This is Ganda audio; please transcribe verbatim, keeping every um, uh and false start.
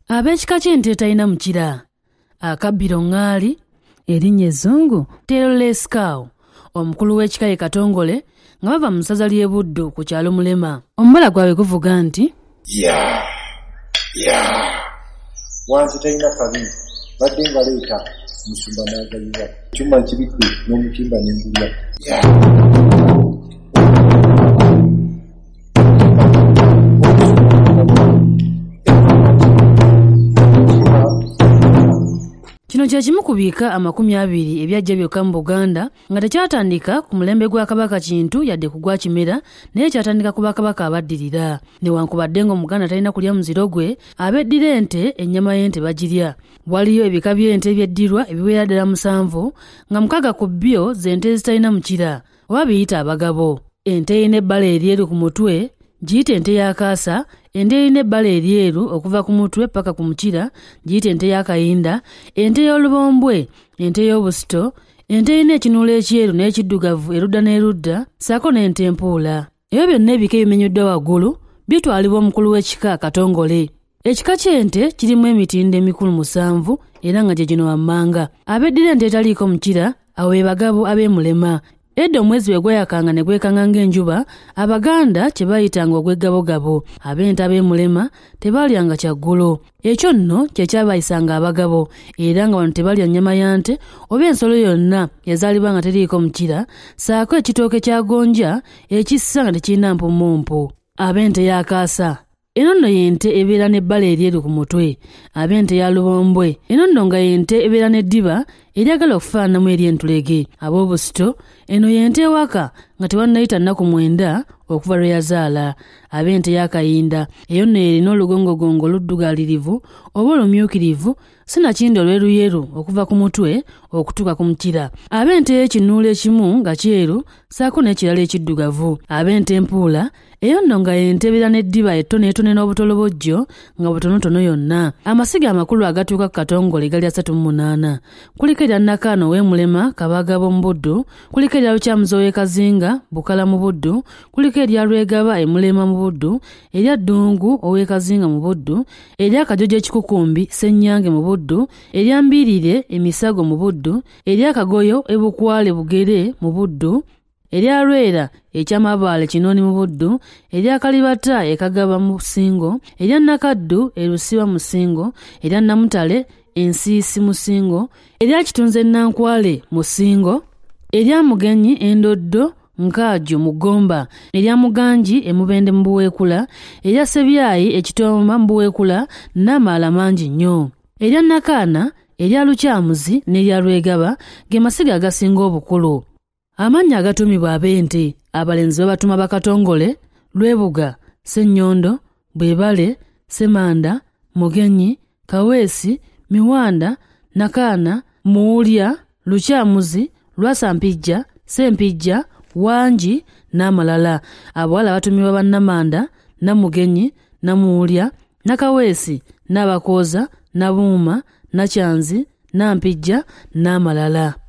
Ab'ekika ky'ente talina mukira. Akabbiro ŋŋaali, erinnya ezzungu Tailless Cow, omukulu w'ekika ye Katongole, nga bava mu ssaza ly'e Buddu ku kyalo Mulema. Omubala gwabwe guvuga nti ya ya wansi talina kabi badde nga leeta musumba n'agayiwa ekyuma kibikwe n'omutimba n'embulira ya kino kye kimu ku biika amakumi abiri ebyajja byokka mu Buganda nga tekyatandika ku mulembe gwa Kabaka Kintu yadde ku gwa Kimera, naye kyatandika ku bakabaka abaddirira. Newankubadde ng'Omuganda talina kulya muziro gwe, abeddira ente ennyama y'ente bagirya. Waliyo ebika by'ente ebyeddirwa ebiwera ddala musanvu, nga mukaaga ku byo z'ente zitalina mukira oba biyita abagabo. Ente erina ebbala eryeru ku mutwe giyita ente ya kaasa, ente erina ebbala eryeru okuva ku mutwe paka ku mukira giyita ente ya kayinda, ente y'olubombwe, ente y'obusito, ente erina ekinuulo ekyeru n'ekiddugavu erudda n'erudda, ssaako n'ente empuula. Ebyo byonna ebika ebimenyeddwa waggulu bitwalibwa omukulu w'ekika Katongole. Ekika ky'ente kirimu emitindo emikulu musanvu era nga gye gino wammanga. Abeddira ente etaliiko mukira awo be bagabo ab'e Mulema. Edda omwezi bwe gweyakanga ne gwekanga ng'enjuba, Abaganda kye bayitanga ogw'eggabogabo. Ab'ente ab'e Mulema tebaalyanga kyaggulo. Ekyo nno kye kyabayisanga abagabo, era nga wano tebalya nnyama ya nte oba ensolo yonna yazaalibwa nga teriiko mukira, ssaako ekitooke kya gonja ekissa nga tekirina mpummumpu. Ab'ente ya kaasa, eno nno y'ente ebeera n'ebbala eryeru ku mutwe. Ab'ente ya lubombwe, eno nno nga y'ente ebeera n'eddiba eryagala okufaananamu ery'entulege. Ab'obusito, eno y'ente ewaka nga tewannayita nnaku mwenda okuva lwe yazaala. Ab'ente ya kayinda, eyo nno erina olugongogongo oluddugalirivu oba olumyukirivu, sinakindi olweruyeru okuva ku mutwe okutuuka ku mukira. Ab'ente y'ekinuulo ekimu nga kyeru ssaako n'ekirala ekiddugavu. Ab'ente empuula, eyo nno nga y'ente ebeera n'eddiba ettoneetone n'obutolobojjo nga butonotono yonna. Amasiga amakulu agatuuka ku Katongole gali asatu mu munaana. Kuliko erya Nakaano ow'e Mulema Kabaagabo mu Buddu, kuliko erya Lukyamuzi ow'e Kazinga Bukala mu Buddu, kuliko erya Lwegaba e Mulema mu Buddu, erya Ddungu ow'e Kazinga mu Buddu, erya Kajojo ekikukumbi Ssenyange mu Buddu, erya Mbiirire Emisago mu Buddu, erya Kagoyo e Bukwale Bugere mu Buddu, erya Lwera ekyamabaale Kinooni mu Buddu, erya Kalibata e Kagaba mu Ssingo, erya Nakaddu e Lusiba mu Ssingo, erya Namutale Ensiisi mu Ssingo, erya Kitunze Nankwale mu Ssingo, erya Mugenyi Endoddo Nkaajo mu Gomba, erya Muganji e Mubende mu Buweekula, erya Sebyayi e Kitooma mu Buweekula n'amaala mangi nnyo. Erya Nakaana, erya Lukyamuzi n'erya Lwegaba ge masiga agasinga obukulu. Amannya agatumibwa ab'ente abalenzi babatuma Bakatongole: Lwebuga, Ssenyondo, Bwebale, Semanda, Mugenyi, Kaweesi, Miwanda, Nakaana, Muwulya, Lukyamuzi, Lwasampijja, Sempijja, Wangi n'amalala. Abawala batumibwa Bannamanda, Namugenyi, Namuwulya, Nakaweesi, Nabakooza, Nabuuma, Nakyanzi, Nampijja n'amalala.